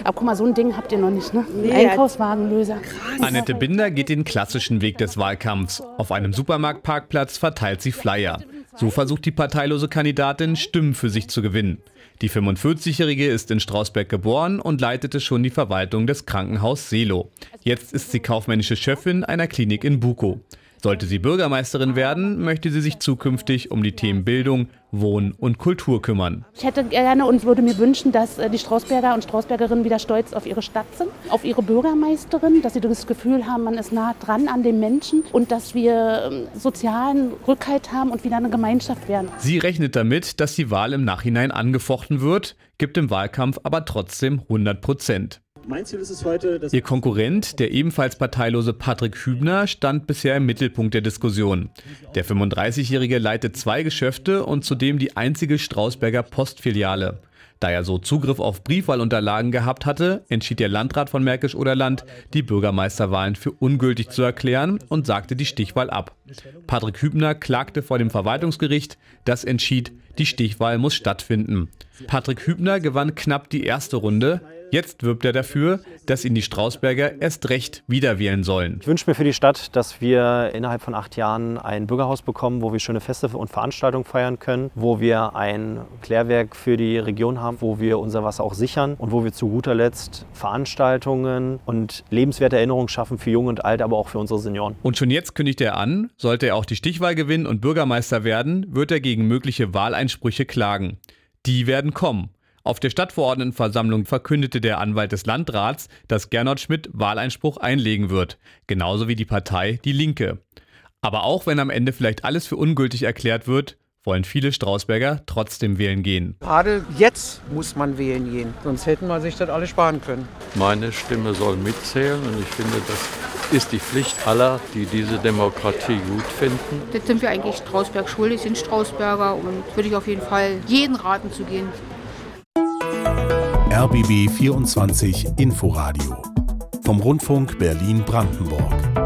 Aber guck mal, so ein Ding habt ihr noch nicht, ne? Ein Einkaufswagenlöser. Annette Binder geht den klassischen Weg des Wahlkampfs. Auf einem Supermarktparkplatz verteilt sie Flyer. So versucht die parteilose Kandidatin, Stimmen für sich zu gewinnen. Die 45-Jährige ist in Strausberg geboren und leitete schon die Verwaltung des Krankenhaus Seelow. Jetzt ist sie kaufmännische Chefin einer Klinik in Bukow. Sollte sie Bürgermeisterin werden, möchte sie sich zukünftig um die Themen Bildung, Wohnen und Kultur kümmern. Ich hätte gerne und würde mir wünschen, dass die Strausberger und Strausbergerinnen wieder stolz auf ihre Stadt sind, auf ihre Bürgermeisterin, dass sie das Gefühl haben, man ist nah dran an den Menschen und dass wir sozialen Rückhalt haben und wieder eine Gemeinschaft werden. Sie rechnet damit, dass die Wahl im Nachhinein angefochten wird, gibt im Wahlkampf aber trotzdem 100%. Mein Ziel ist es heute, Ihr Konkurrent, der ebenfalls parteilose Patrick Hübner, stand bisher im Mittelpunkt der Diskussion. Der 35-Jährige leitet 2 Geschäfte und zudem die einzige Strausberger Postfiliale. Da er so Zugriff auf Briefwahlunterlagen gehabt hatte, entschied der Landrat von Märkisch-Oderland, die Bürgermeisterwahlen für ungültig zu erklären und sagte die Stichwahl ab. Patrick Hübner klagte vor dem Verwaltungsgericht, das entschied, die Stichwahl muss stattfinden. Patrick Hübner gewann knapp die erste Runde. Jetzt wirbt er dafür, dass ihn die Strausberger erst recht wiederwählen sollen. Ich wünsche mir für die Stadt, dass wir innerhalb von 8 Jahren ein Bürgerhaus bekommen, wo wir schöne Feste und Veranstaltungen feiern können, wo wir ein Klärwerk für die Region haben, wo wir unser Wasser auch sichern und wo wir zu guter Letzt Veranstaltungen und lebenswerte Erinnerungen schaffen für Jung und Alt, aber auch für unsere Senioren. Und schon jetzt kündigt er an, sollte er auch die Stichwahl gewinnen und Bürgermeister werden, wird er gegen mögliche Wahleinsprüche klagen. Die werden kommen. Auf der Stadtverordnetenversammlung verkündete der Anwalt des Landrats, dass Gernot Schmidt Wahleinspruch einlegen wird, genauso wie die Partei Die Linke. Aber auch wenn am Ende vielleicht alles für ungültig erklärt wird, wollen viele Strausberger trotzdem wählen gehen. Gerade jetzt muss man wählen gehen, sonst hätten wir sich das alles sparen können. Meine Stimme soll mitzählen und ich finde, das ist die Pflicht aller, die diese Demokratie gut finden. Das sind wir eigentlich Strausberg schuldig, sind Strausberger und würde ich auf jeden Fall jeden raten zu gehen. RBB 24 Inforadio vom Rundfunk Berlin-Brandenburg.